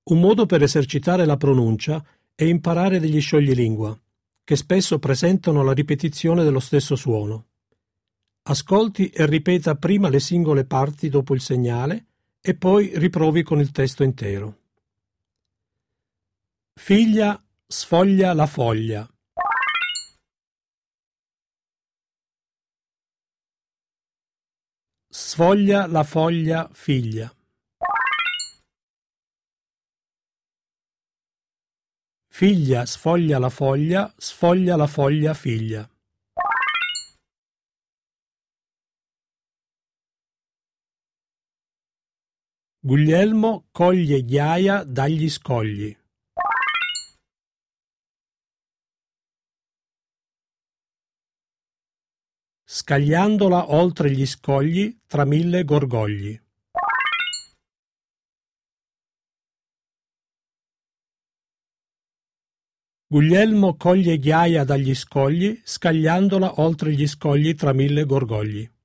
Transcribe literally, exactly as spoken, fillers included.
Un modo per esercitare la pronuncia è imparare degli scioglilingua, che spesso presentano la ripetizione dello stesso suono. Ascolti e ripeta prima le singole parti dopo il segnale e poi riprovi con il testo intero. Figlia sfoglia la foglia. Sfoglia la foglia figlia. Figlia sfoglia la foglia, sfoglia la foglia figlia. Guglielmo coglie ghiaia dagli scogli. Scagliandola oltre gli scogli tra mille gorgogli. Guglielmo coglie ghiaia dagli scogli, scagliandola oltre gli scogli tra mille gorgogli.